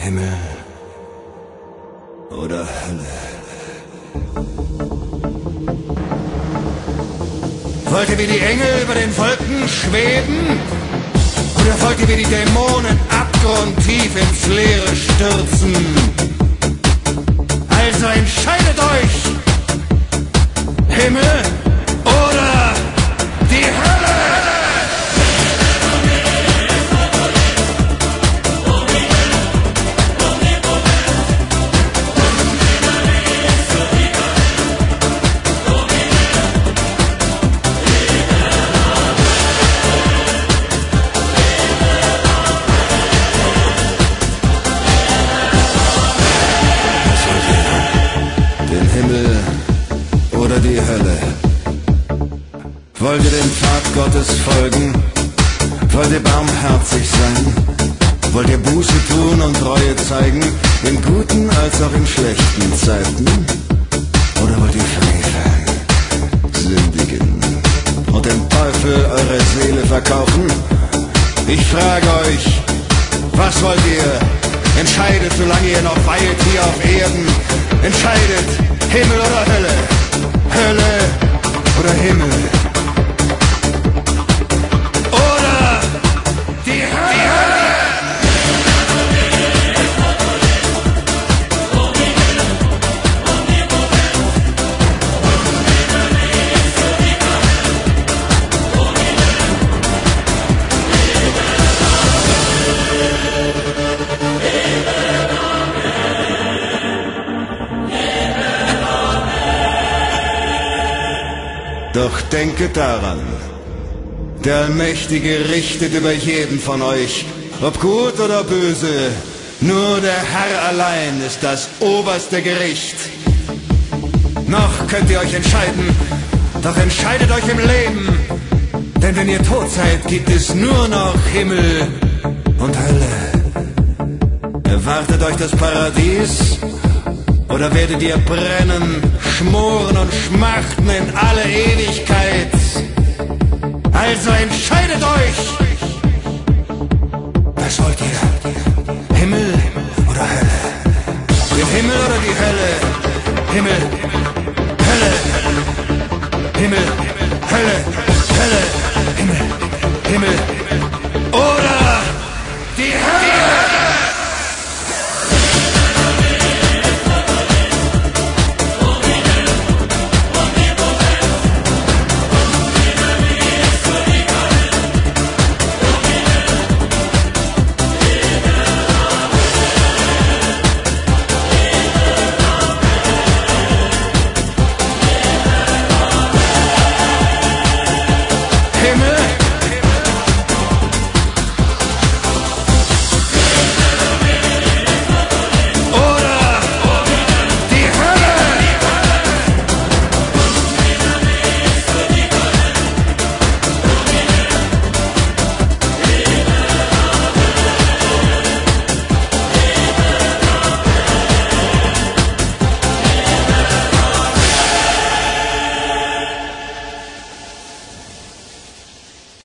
Himmel oder Hölle? Wollt ihr wie die Engel über den Wolken schweben? Oder wollt ihr wie die Dämonen abgrundtief ins Leere stürzen? Also entscheidet euch! Himmel oder die Hölle! Oder die Hölle? Wollt ihr dem Pfad Gottes folgen? Wollt ihr barmherzig sein? Wollt ihr Buße tun und Treue zeigen, in guten als auch in schlechten Zeiten? Oder wollt ihr freveln, sündigen und dem Teufel eure Seele verkaufen? Ich frage euch, was wollt ihr? Entscheidet, solange ihr noch weilt hier auf Erden. Entscheidet, Himmel oder Hölle? Hölle oder Himmel? Oder die Hölle? Doch denket daran, der Allmächtige richtet über jeden von euch, ob gut oder böse, nur der Herr allein ist das oberste Gericht. Noch könnt ihr euch entscheiden, doch entscheidet euch im Leben, denn wenn ihr tot seid, gibt es nur noch Himmel und Hölle. Erwartet euch das Paradies? Oder werdet ihr brennen, schmoren und schmachten in alle Ewigkeit? Also entscheidet euch!